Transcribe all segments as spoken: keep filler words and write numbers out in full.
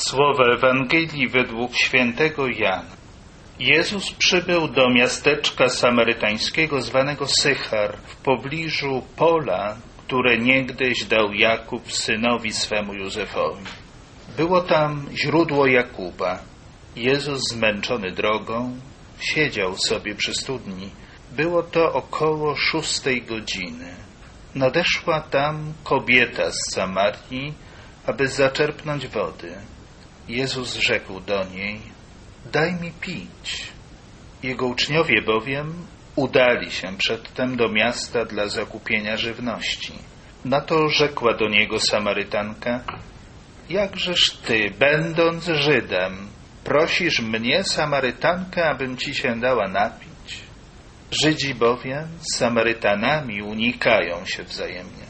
Słowa Ewangelii według świętego Jana. Jezus przybył do miasteczka samarytańskiego zwanego Sychar w pobliżu pola, które niegdyś dał Jakub synowi swemu Józefowi. Było tam źródło Jakuba. Jezus, zmęczony drogą, siedział sobie przy studni. Było to około szóstej godziny. Nadeszła tam kobieta z Samarii, aby zaczerpnąć wody. Jezus rzekł do niej: daj mi pić. Jego uczniowie bowiem udali się przedtem do miasta dla zakupienia żywności. Na to rzekła do niego Samarytanka: jakżeż ty, będąc Żydem, prosisz mnie, Samarytankę, abym ci się dała napić? Żydzi bowiem z Samarytanami unikają się wzajemnie.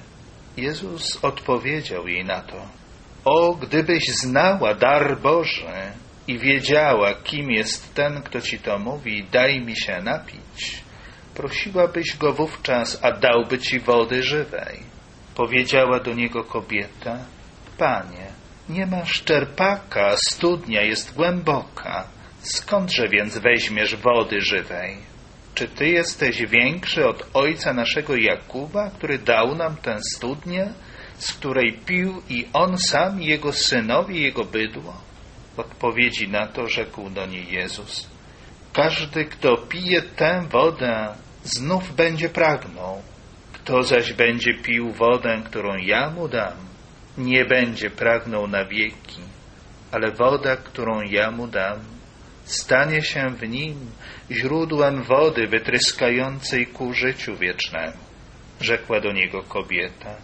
Jezus odpowiedział jej na to: o, gdybyś znała dar Boży i wiedziała, kim jest ten, kto ci to mówi, daj mi się napić, prosiłabyś go wówczas, a dałby ci wody żywej. Powiedziała do niego kobieta: Panie, nie masz czerpaka, a studnia jest głęboka. Skądże więc weźmiesz wody żywej? Czy ty jesteś większy od ojca naszego Jakuba, który dał nam tę studnię, z której pił i on sam, i jego synowie, i jego bydło? W odpowiedzi na to rzekł do niej Jezus: każdy, kto pije tę wodę, znów będzie pragnął. Kto zaś będzie pił wodę, którą ja mu dam, nie będzie pragnął na wieki, ale woda, którą ja mu dam, stanie się w nim źródłem wody wytryskającej ku życiu wiecznemu. Rzekła do niego kobieta: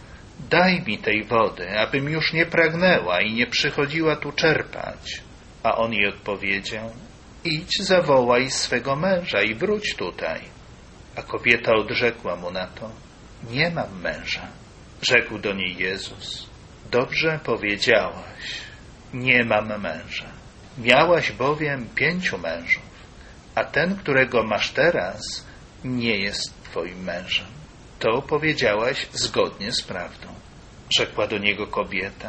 daj mi tej wody, abym już nie pragnęła i nie przychodziła tu czerpać. A on jej odpowiedział: idź, zawołaj swego męża i wróć tutaj. A kobieta odrzekła mu na to: nie mam męża. Rzekł do niej Jezus: dobrze powiedziałaś, nie mam męża. Miałaś bowiem pięciu mężów, a ten, którego masz teraz, nie jest twoim mężem. To powiedziałaś zgodnie z prawdą. Rzekła do niego kobieta: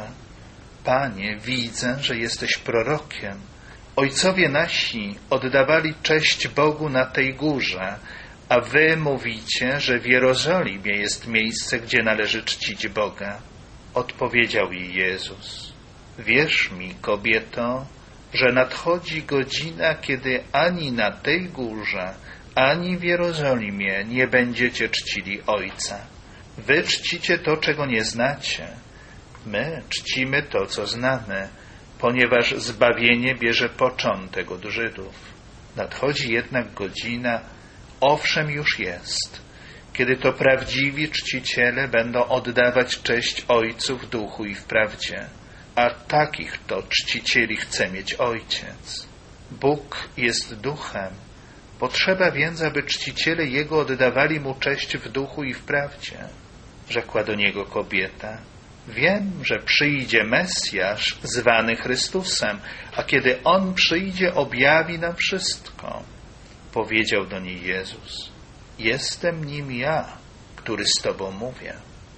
Panie, widzę, że jesteś prorokiem. Ojcowie nasi oddawali cześć Bogu na tej górze, a wy mówicie, że w Jerozolimie jest miejsce, gdzie należy czcić Boga. Odpowiedział jej Jezus: wierz mi, kobieto, że nadchodzi godzina, kiedy ani na tej górze, ani w Jerozolimie nie będziecie czcili Ojca. Wy czcicie to, czego nie znacie. My czcimy to, co znamy, ponieważ zbawienie bierze początek od Żydów. Nadchodzi jednak godzina, owszem już jest, kiedy to prawdziwi czciciele będą oddawać cześć Ojcu w duchu i w prawdzie. A takich to czcicieli chce mieć Ojciec. Bóg jest duchem. Potrzeba więc, aby czciciele Jego oddawali Mu cześć w duchu i w prawdzie. Rzekła do niego kobieta: wiem, że przyjdzie Mesjasz, zwany Chrystusem, a kiedy On przyjdzie, objawi nam wszystko. Powiedział do niej Jezus: jestem nim ja, który z Tobą mówię.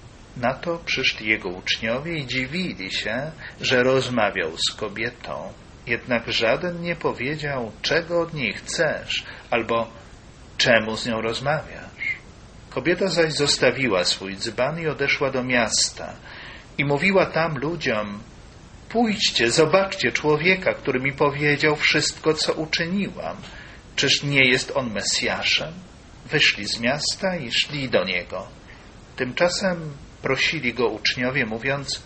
Na to przyszli Jego uczniowie i dziwili się, że rozmawiał z kobietą. Jednak żaden nie powiedział, czego od niej chcesz, albo czemu z nią rozmawiasz. Kobieta zaś zostawiła swój dzban i odeszła do miasta i mówiła tam ludziom: pójdźcie, zobaczcie człowieka, który mi powiedział wszystko, co uczyniłam. Czyż nie jest on Mesjaszem? Wyszli z miasta i szli do niego. Tymczasem prosili go uczniowie, mówiąc: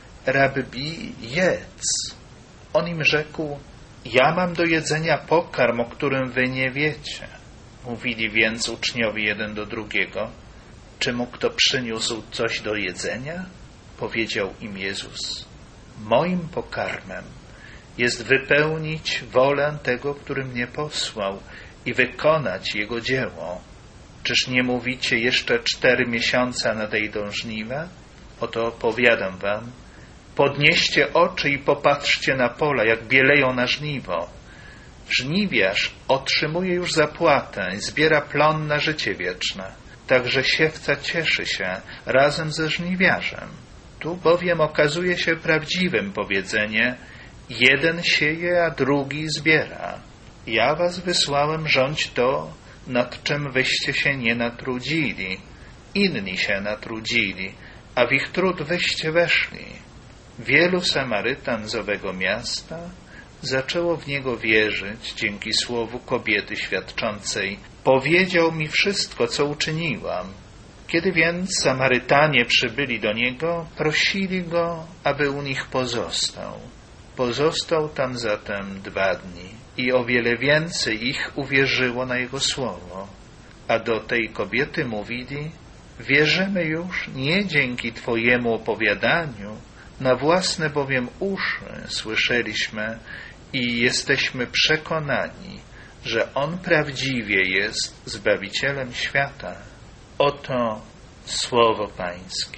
Rabbi, jedz. On im rzekł: ja mam do jedzenia pokarm, o którym wy nie wiecie. Mówili więc uczniowie jeden do drugiego: czy mu kto przyniósł coś do jedzenia? Powiedział im Jezus: moim pokarmem jest wypełnić wolę tego, który mnie posłał, i wykonać Jego dzieło. Czyż nie mówicie, jeszcze cztery miesiące nadejdą żniwa? Oto powiadam wam: podnieście oczy i popatrzcie na pola, jak bieleją na żniwo. Żniwiarz otrzymuje już zapłatę i zbiera plon na życie wieczne. Także siewca cieszy się razem ze żniwiarzem. Tu bowiem okazuje się prawdziwym powiedzenie: Jeden sieje, a drugi zbiera. Ja was wysłałem rządź to, nad czym wyście się nie natrudzili. Inni się natrudzili, a w ich trud wyście weszli. Wielu Samarytan z owego miasta zaczęło w niego wierzyć dzięki słowu kobiety świadczącej: powiedział mi wszystko, co uczyniłam. Kiedy więc Samarytanie przybyli do niego, prosili go, aby u nich pozostał. Pozostał tam zatem dwa dni i o wiele więcej ich uwierzyło na jego słowo. A do tej kobiety mówili: wierzymy już nie dzięki twojemu opowiadaniu, na własne bowiem uszy słyszeliśmy i jesteśmy przekonani, że On prawdziwie jest Zbawicielem świata. Oto słowo Pańskie.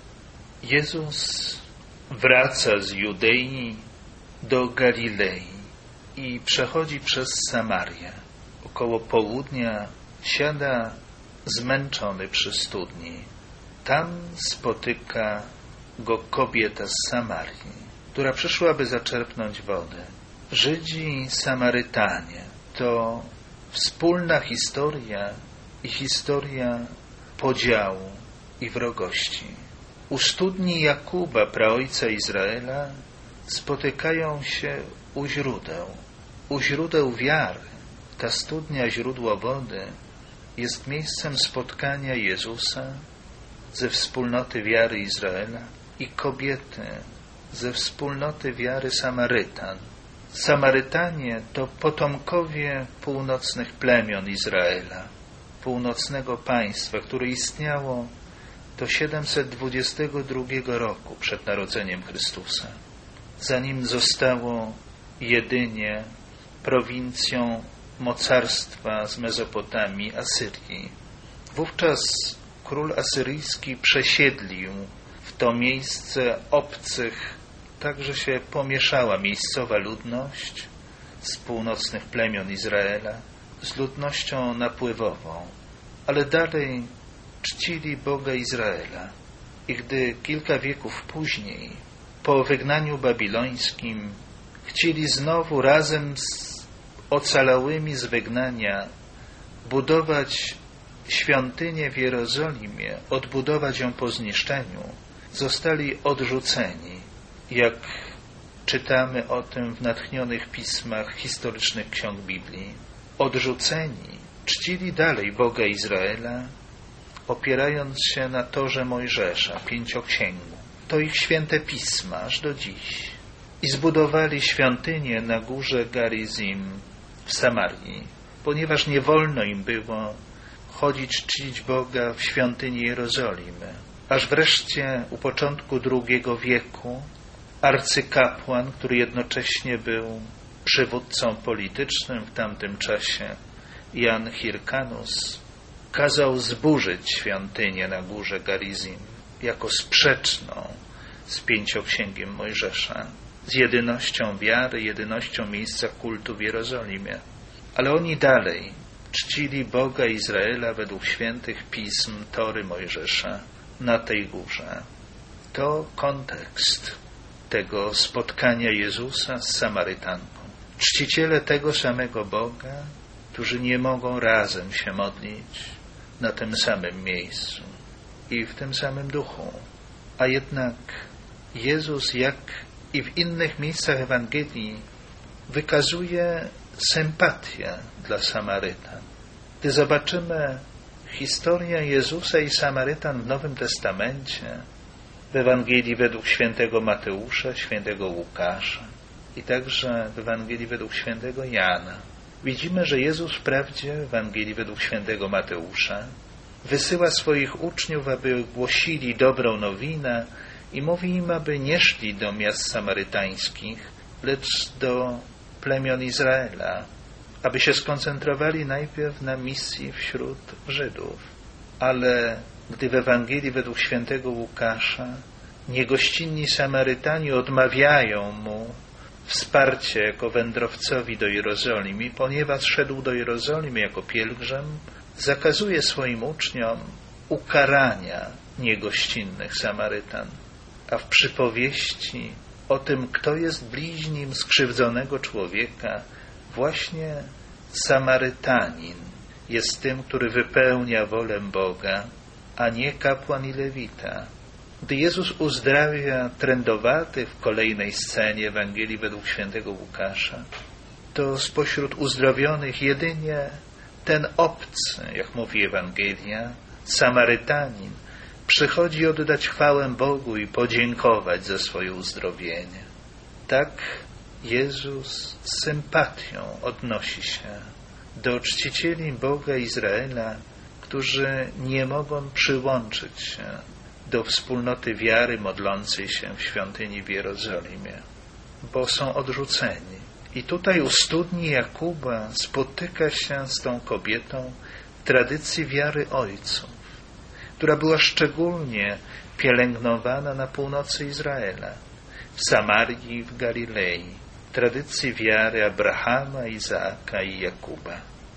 Jezus wraca z Judei do Galilei i przechodzi przez Samarię. Około południa siada zmęczony przy studni. Tam spotyka go kobieta z Samarii, która przyszła, by zaczerpnąć wodę. Żydzi i Samarytanie to wspólna historia i historia podziału i wrogości. U studni Jakuba, praojca Izraela, spotykają się u źródeł, u źródeł wiary. Ta studnia, źródło wody, jest miejscem spotkania Jezusa ze wspólnoty wiary Izraela i kobiety ze wspólnoty wiary Samarytan. Samarytanie to potomkowie północnych plemion Izraela, północnego państwa, które istniało do siedemset dwudziestego drugiego roku przed narodzeniem Chrystusa, zanim zostało jedynie prowincją mocarstwa z Mezopotamii, Asyrii. Wówczas król asyryjski przesiedlił w to miejsce obcych, tak że się pomieszała miejscowa ludność z północnych plemion Izraela z ludnością napływową, ale dalej czcili Boga Izraela. I gdy kilka wieków później, po wygnaniu babilońskim, chcieli znowu razem z ocalałymi z wygnania budować świątynię w Jerozolimie, odbudować ją po zniszczeniu, zostali odrzuceni, jak czytamy o tym w natchnionych pismach historycznych ksiąg Biblii. Odrzuceni czcili dalej Boga Izraela, opierając się na Torze Mojżesza, pięcioksięgu. To ich święte pisma aż do dziś. I zbudowali świątynię na górze Garizim w Samarii, ponieważ nie wolno im było chodzić czcić Boga w świątyni Jerozolimy. Aż wreszcie u początku drugiego wieku arcykapłan, który jednocześnie był przywódcą politycznym w tamtym czasie, Jan Hyrkanus, kazał zburzyć świątynię na górze Garizim jako sprzeczną z pięcioksięgiem Mojżesza, z jedynością wiary, jedynością miejsca kultu w Jerozolimie. Ale oni dalej czcili Boga Izraela według świętych pism Tory Mojżesza na tej górze. To kontekst tego spotkania Jezusa z Samarytanką. Czciciele tego samego Boga, którzy nie mogą razem się modlić na tym samym miejscu i w tym samym duchu. A jednak Jezus, jak i w innych miejscach Ewangelii, wykazuje sympatię dla Samarytan. Gdy zobaczymy historię Jezusa i Samarytan w Nowym Testamencie, w Ewangelii według świętego Mateusza, świętego Łukasza i także w Ewangelii według świętego Jana, widzimy, że Jezus wprawdzie w Ewangelii według świętego Mateusza wysyła swoich uczniów, aby głosili dobrą nowinę i mówi im, aby nie szli do miast samarytańskich, lecz do plemion Izraela, aby się skoncentrowali najpierw na misji wśród Żydów. Ale gdy w Ewangelii według świętego Łukasza niegościnni Samarytanie odmawiają mu wsparcie jako wędrowcowi do Jerozolimy, ponieważ szedł do Jerozolimy jako pielgrzym, zakazuje swoim uczniom ukarania niegościnnych Samarytan. A w przypowieści o tym, kto jest bliźnim skrzywdzonego człowieka, właśnie Samarytanin jest tym, który wypełnia wolę Boga, a nie kapłan i lewita. Gdy Jezus uzdrawia trędowaty w kolejnej scenie Ewangelii według świętego Łukasza, to spośród uzdrowionych jedynie ten obcy, jak mówi Ewangelia, Samarytanin, przychodzi oddać chwałę Bogu i podziękować za swoje uzdrowienie. Tak Jezus z sympatią odnosi się do czcicieli Boga Izraela, którzy nie mogą przyłączyć się do wspólnoty wiary modlącej się w świątyni w Jerozolimie, bo są odrzuceni. I tutaj u studni Jakuba spotyka się z tą kobietą w tradycji wiary ojców, która była szczególnie pielęgnowana na północy Izraela, w Samarii i w Galilei, w tradycji wiary Abrahama, Izaaka i Jakuba.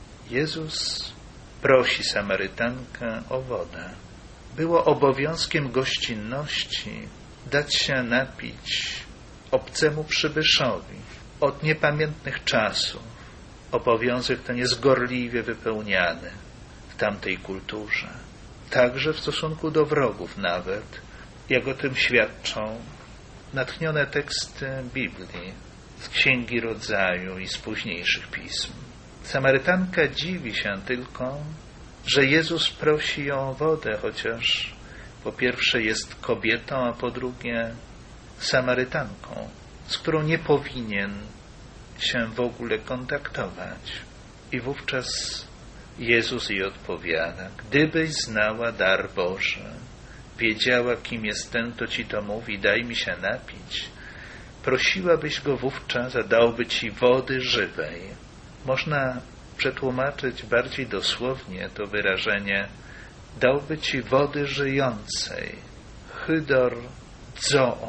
Jezus prosi Samarytankę o wodę. Było obowiązkiem gościnności dać się napić obcemu przybyszowi od niepamiętnych czasów. Obowiązek ten jest gorliwie wypełniany w tamtej kulturze, także w stosunku do wrogów nawet, jak o tym świadczą natchnione teksty Biblii z Księgi Rodzaju i z późniejszych pism. Samarytanka dziwi się tylko, że Jezus prosi ją o wodę, chociaż po pierwsze jest kobietą, a po drugie Samarytanką, z którą nie powinien się w ogóle kontaktować. I wówczas Jezus jej odpowiada: gdybyś znała dar Boży, wiedziała, kim jest ten, kto ci to mówi, daj mi się napić, prosiłabyś go wówczas, a dałby ci wody żywej. Można przetłumaczyć bardziej dosłownie to wyrażenie: dałby ci wody żyjącej, hydor zoon,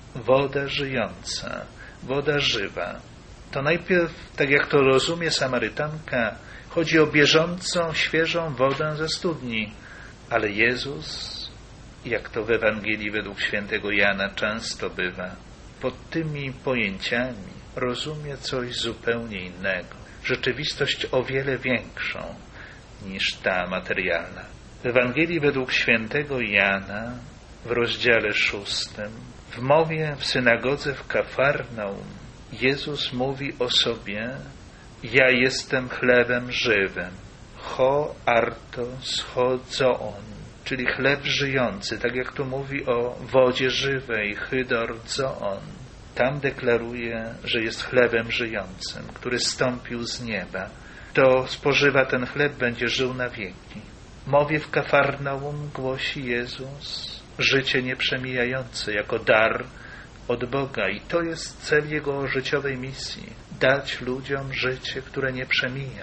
woda żyjąca, woda żywa. To najpierw, tak jak to rozumie Samarytanka, chodzi o bieżącą, świeżą wodę ze studni, ale Jezus, jak to w Ewangelii według świętego Jana często bywa, pod tymi pojęciami rozumie coś zupełnie innego, rzeczywistość o wiele większą niż ta materialna. W Ewangelii według świętego Jana w rozdziale szóstym, w mowie w synagodze w Kafarnaum, Jezus mówi o sobie: ja jestem chlebem żywym, ho artos ho zoon, czyli chleb żyjący, tak jak tu mówi o wodzie żywej, hydor zoon. Tam deklaruje, że jest chlebem żyjącym, który zstąpił z nieba. Kto spożywa ten chleb, będzie żył na wieki. Mowie w Kafarnaum głosi Jezus życie nieprzemijające jako dar od Boga, i to jest cel Jego życiowej misji: dać ludziom życie, które nie przemija,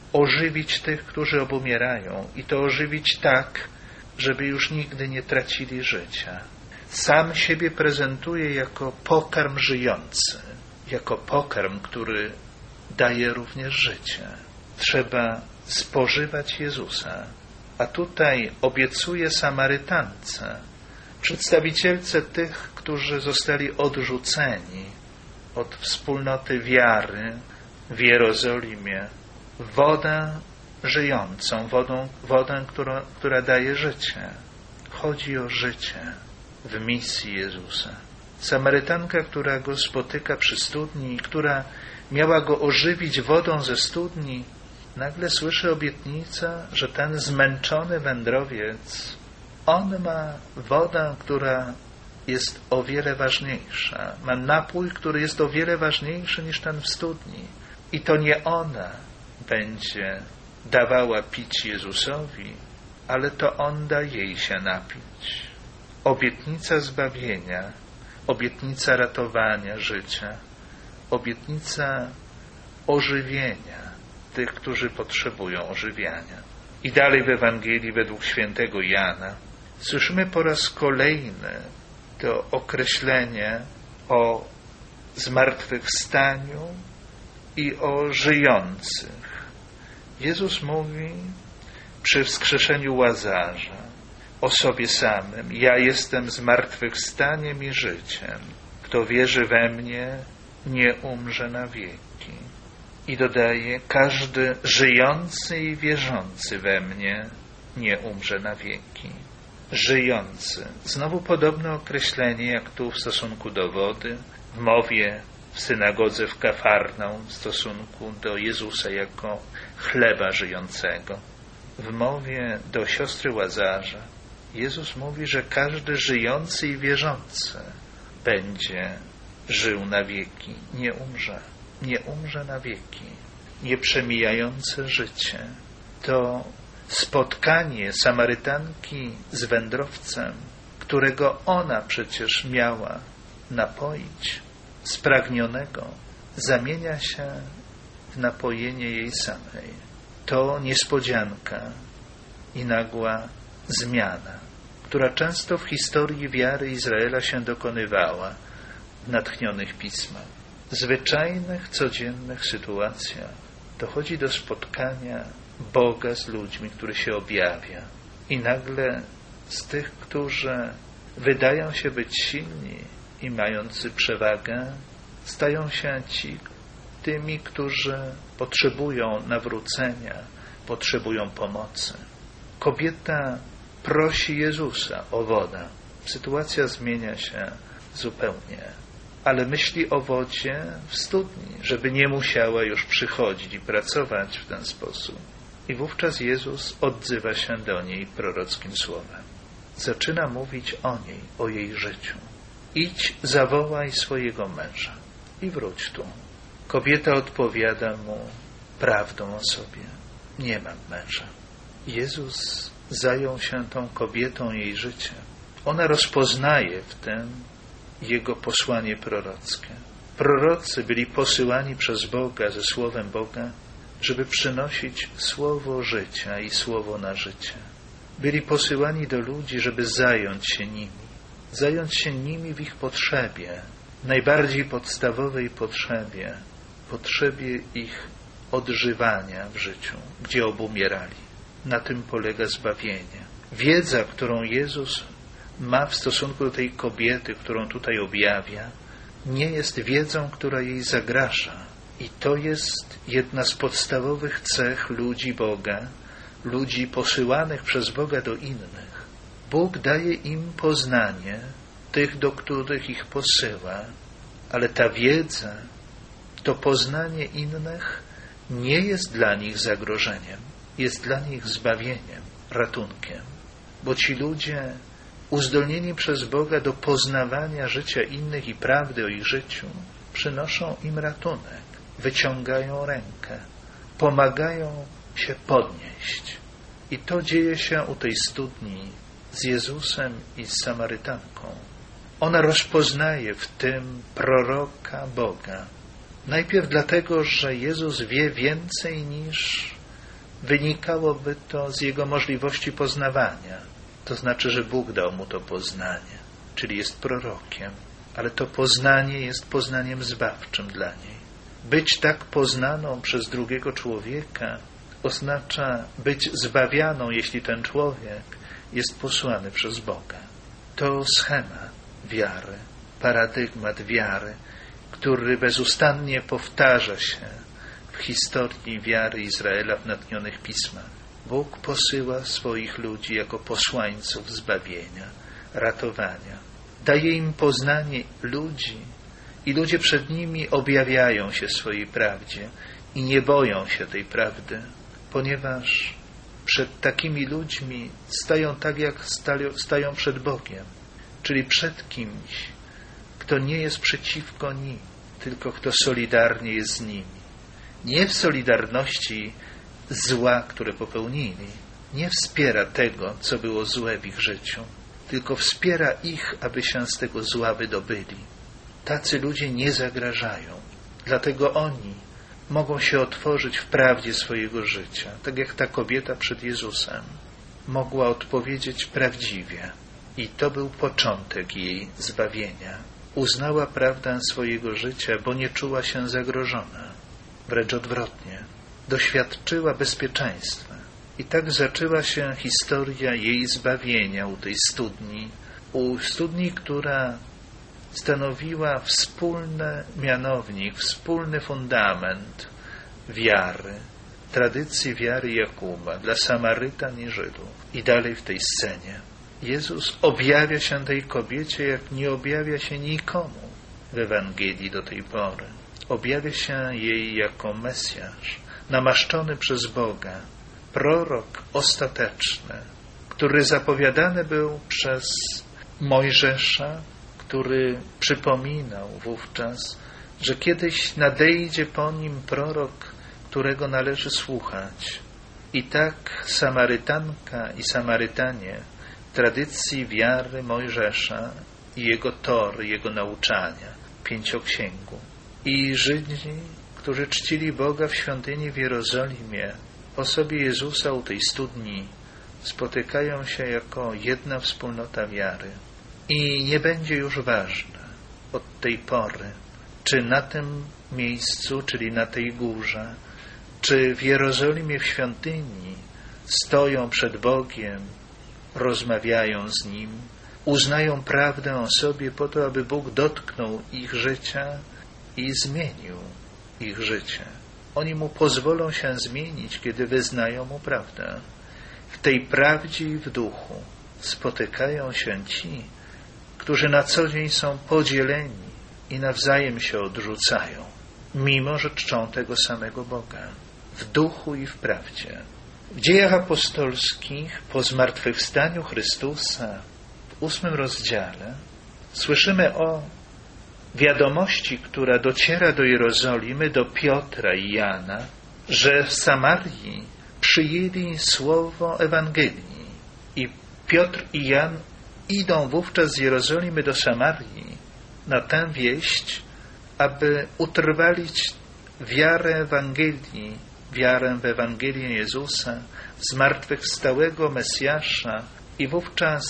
ożywić tych, którzy obumierają, i to ożywić tak, żeby już nigdy nie tracili życia. Sam siebie prezentuje jako pokarm żyjący, jako pokarm, który daje również życie. Trzeba spożywać Jezusa, a tutaj obiecuje Samarytance, przedstawicielce tych, którzy zostali odrzuceni od wspólnoty wiary w Jerozolimie, wodę żyjącą, wodą, wodę, która, która daje życie. Chodzi o życie w misji Jezusa. Samarytanka, która go spotyka przy studni, która miała go ożywić wodą ze studni, nagle słyszy obietnicę, że ten zmęczony wędrowiec, on ma wodę, która jest o wiele ważniejsza. Ma napój, który jest o wiele ważniejszy niż ten w studni. I to nie ona będzie dawała pić Jezusowi, ale to On da jej się napić. Obietnica zbawienia, obietnica ratowania życia, obietnica ożywienia tych, którzy potrzebują ożywiania. I dalej w Ewangelii według świętego Jana słyszymy po raz kolejny to określenie o zmartwychwstaniu i o żyjących. Jezus mówi przy wskrzeszeniu Łazarza o sobie samym: ja jestem zmartwychwstaniem i życiem. kto wierzy we mnie, nie umrze na wieki. I dodaje, każdy żyjący i wierzący we mnie nie umrze na wieki. Żyjący. Znowu podobne określenie jak tu w stosunku do wody, w mowie w synagodze w Kafarnaum w stosunku do Jezusa jako chleba żyjącego. W mowie do siostry Łazarza Jezus mówi, że każdy żyjący i wierzący będzie żył na wieki, nie umrze, nie umrze na wieki. Nieprzemijające życie to spotkanie Samarytanki z wędrowcem, którego ona przecież miała napoić, spragnionego, zamienia się w napojenie jej samej. To niespodzianka i nagła zmiana, która często w historii wiary Izraela się dokonywała w natchnionych pismach. W zwyczajnych, codziennych sytuacjach dochodzi do spotkania Boga z ludźmi, który się objawia. I nagle z tych, którzy wydają się być silni i mający przewagę, stają się ci tymi, którzy potrzebują nawrócenia, potrzebują pomocy. Kobieta prosi Jezusa o wodę. Sytuacja zmienia się zupełnie, ale myśli o wodzie w studni, żeby nie musiała już przychodzić i pracować w ten sposób. I wówczas Jezus odzywa się do niej prorockim słowem. Zaczyna mówić o niej, o jej życiu. Idź, zawołaj swojego męża i wróć tu. Kobieta odpowiada mu prawdą o sobie. Nie mam męża. Jezus zajął się tą kobietą, jej życiem. Ona rozpoznaje w tym jego posłanie prorockie. Prorocy byli posyłani przez Boga, ze słowem Boga, żeby przynosić słowo życia i słowo na życie. Byli posyłani do ludzi, żeby zająć się nimi. Zająć się nimi w ich potrzebie, najbardziej podstawowej potrzebie, potrzebie ich odżywania w życiu, gdzie obumierali. Na tym polega zbawienie. Wiedza, którą Jezus ma w stosunku do tej kobiety, którą tutaj objawia, nie jest wiedzą, która jej zagraża. I to jest jedna z podstawowych cech ludzi Boga, ludzi posyłanych przez Boga do innych. Bóg daje im poznanie tych, do których ich posyła, ale ta wiedza, to poznanie innych nie jest dla nich zagrożeniem, jest dla nich zbawieniem, ratunkiem. Bo ci ludzie, uzdolnieni przez Boga do poznawania życia innych i prawdy o ich życiu, przynoszą im ratunek, wyciągają rękę, pomagają się podnieść. I to dzieje się u tej studni z Jezusem i z Samarytanką. Ona rozpoznaje w tym proroka Boga. Najpierw dlatego, że Jezus wie więcej niż wynikałoby to z Jego możliwości poznawania. To znaczy, że Bóg dał mu to poznanie, czyli jest prorokiem. Ale to poznanie jest poznaniem zbawczym dla niej. Być tak poznaną przez drugiego człowieka oznacza być zbawianą, jeśli ten człowiek jest posłany przez Boga. To schemat wiary, paradygmat wiary, który bezustannie powtarza się w historii wiary Izraela w natchnionych pismach. Bóg posyła swoich ludzi jako posłańców zbawienia, ratowania. Daje im poznanie ludzi i ludzie przed nimi objawiają się swojej prawdzie i nie boją się tej prawdy, ponieważ przed takimi ludźmi stają tak, jak stają przed Bogiem, czyli przed kimś, kto nie jest przeciwko nim, tylko kto solidarnie jest z nimi. Nie w solidarności zła, które popełnili, nie wspiera tego, co było złe w ich życiu, tylko wspiera ich, aby się z tego zła wydobyli. Tacy ludzie nie zagrażają, dlatego oni mogą się otworzyć w prawdzie swojego życia, tak jak ta kobieta przed Jezusem mogła odpowiedzieć prawdziwie. I to był początek jej zbawienia. Uznała prawdę swojego życia, bo nie czuła się zagrożona. Wręcz odwrotnie. Doświadczyła bezpieczeństwa. I tak zaczęła się historia jej zbawienia u tej studni. U studni, która stanowiła wspólny mianownik, wspólny fundament wiary, tradycji wiary Jakuba dla Samarytan i Żydów. I dalej w tej scenie Jezus objawia się tej kobiecie, jak nie objawia się nikomu w Ewangelii do tej pory. Objawia się jej jako Mesjasz, namaszczony przez Boga, prorok ostateczny, który zapowiadany był przez Mojżesza, który przypominał wówczas, że kiedyś nadejdzie po nim prorok, którego należy słuchać. I tak Samarytanka i Samarytanie tradycji wiary Mojżesza i jego tory, jego nauczania, pięcioksięgu. I Żydzi, którzy czcili Boga w świątyni w Jerozolimie, w osobie Jezusa u tej studni, spotykają się jako jedna wspólnota wiary. I nie będzie już ważne od tej pory, czy na tym miejscu, czyli na tej górze, czy w Jerozolimie w świątyni stoją przed Bogiem, rozmawiają z Nim, uznają prawdę o sobie po to, aby Bóg dotknął ich życia i zmienił ich życie. Oni Mu pozwolą się zmienić, kiedy wyznają Mu prawdę. W tej prawdzie i w duchu spotykają się ci, którzy na co dzień są podzieleni i nawzajem się odrzucają, mimo że czczą tego samego Boga, w duchu i w prawdzie. W Dziejach Apostolskich, po zmartwychwstaniu Chrystusa, w ósmym rozdziale, słyszymy o wiadomości, która dociera do Jerozolimy, do Piotra i Jana, że w Samarii przyjęli słowo Ewangelii. I Piotr i Jan idą wówczas z Jerozolimy do Samarii na tę wieść, aby utrwalić wiarę Ewangelii, wiarę w Ewangelię Jezusa, zmartwychwstałego Mesjasza, i wówczas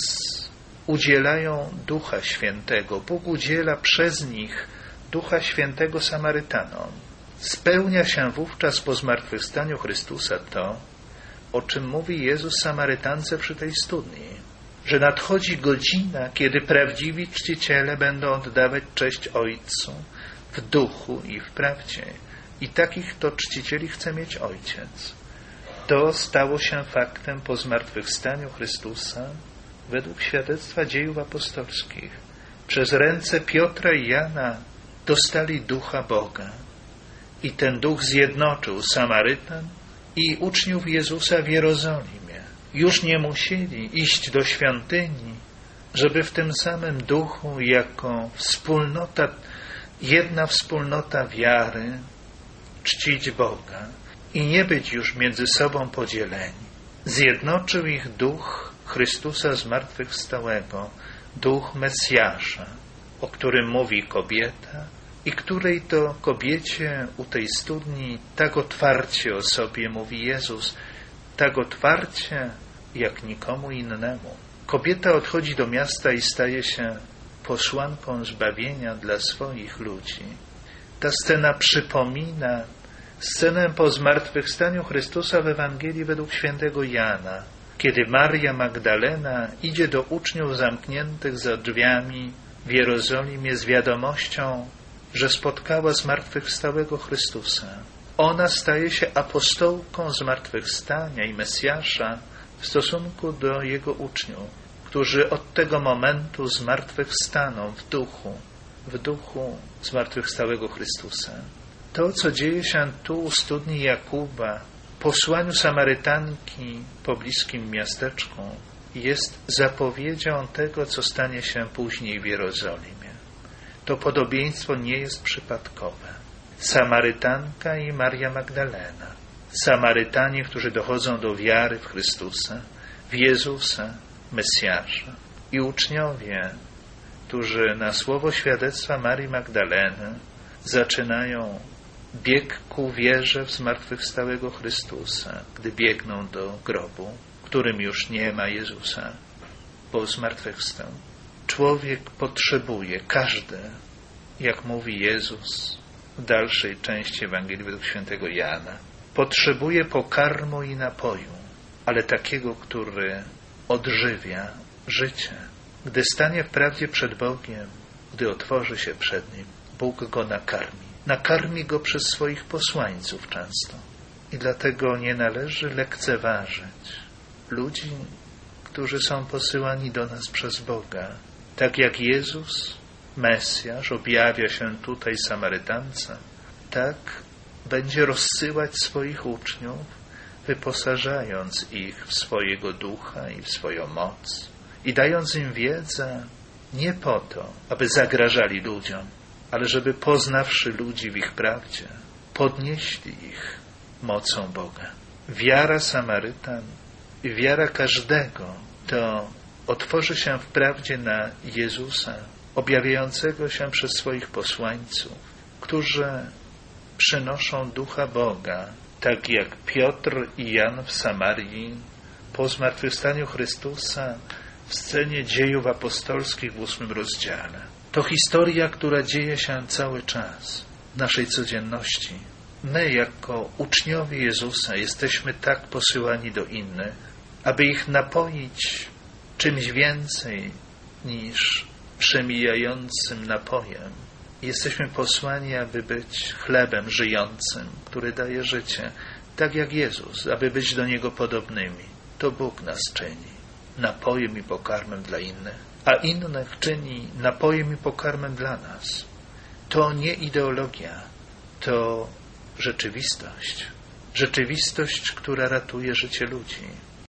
udzielają Ducha Świętego. Bóg udziela przez nich Ducha Świętego Samarytanom. Spełnia się wówczas po zmartwychwstaniu Chrystusa to, o czym mówi Jezus Samarytance przy tej studni, że nadchodzi godzina, kiedy prawdziwi czciciele będą oddawać cześć Ojcu w duchu i w prawdzie. I takich to czcicieli chce mieć Ojciec. To stało się faktem po zmartwychwstaniu Chrystusa według świadectwa Dziejów Apostolskich. Przez ręce Piotra i Jana dostali Ducha Boga. I ten Duch zjednoczył Samarytan i uczniów Jezusa w Jerozolimie. Już nie musieli iść do świątyni, żeby w tym samym duchu, jako wspólnota, jedna wspólnota wiary, czcić Boga i nie być już między sobą podzieleni. Zjednoczył ich Duch Chrystusa zmartwychwstałego, Duch Mesjasza, o którym mówi kobieta i której to kobiecie u tej studni tak otwarcie o sobie mówi Jezus, tak otwarcie jak nikomu innemu. Kobieta odchodzi do miasta i staje się posłanką zbawienia dla swoich ludzi. Ta scena przypomina scenę po zmartwychwstaniu Chrystusa w Ewangelii według świętego Jana, kiedy Maria Magdalena idzie do uczniów zamkniętych za drzwiami w Jerozolimie z wiadomością, że spotkała zmartwychwstałego Chrystusa. Ona staje się apostołką zmartwychwstania i Mesjasza w stosunku do Jego uczniów, którzy od tego momentu zmartwychwstaną w duchu, w duchu zmartwychwstałego Chrystusa. To, co dzieje się tu u studni Jakuba, posłaniu Samarytanki po bliskim miasteczku, jest zapowiedzią tego, co stanie się później w Jerozolimie. To podobieństwo nie jest przypadkowe. Samarytanka i Maria Magdalena. Samarytanie, którzy dochodzą do wiary w Chrystusa, w Jezusa, Mesjasza. I uczniowie, którzy na słowo świadectwa Marii Magdaleny zaczynają bieg ku wierze w zmartwychwstałego Chrystusa, gdy biegną do grobu, w którym już nie ma Jezusa, bo zmartwychwstał. Człowiek potrzebuje, każdy, jak mówi Jezus w dalszej części Ewangelii według świętego Jana, potrzebuje pokarmu i napoju, ale takiego, który odżywia życie. Gdy stanie wprawdzie przed Bogiem, gdy otworzy się przed nim, Bóg go nakarmi. Nakarmi go przez swoich posłańców często. I dlatego nie należy lekceważyć ludzi, którzy są posyłani do nas przez Boga. Tak jak Jezus, Mesjasz, objawia się tutaj Samarytance, tak będzie rozsyłać swoich uczniów, wyposażając ich w swojego ducha i w swoją moc i dając im wiedzę nie po to, aby zagrażali ludziom, ale żeby poznawszy ludzi w ich prawdzie, podnieśli ich mocą Boga. Wiara Samarytan i wiara każdego to otworzy się wprawdzie na Jezusa, objawiającego się przez swoich posłańców, którzy przynoszą Ducha Boga, tak jak Piotr i Jan w Samarii po zmartwychwstaniu Chrystusa w scenie Dziejów Apostolskich w ósmym rozdziale. To historia, która dzieje się cały czas w naszej codzienności. My, jako uczniowie Jezusa, jesteśmy tak posyłani do innych, aby ich napoić czymś więcej niż przemijającym napojem. Jesteśmy posłani, aby być chlebem żyjącym, który daje życie, tak jak Jezus, aby być do Niego podobnymi. To Bóg nas czyni napojem i pokarmem dla innych, a innych czyni napojem i pokarmem dla nas. To nie ideologia, to rzeczywistość. Rzeczywistość, która ratuje życie ludzi.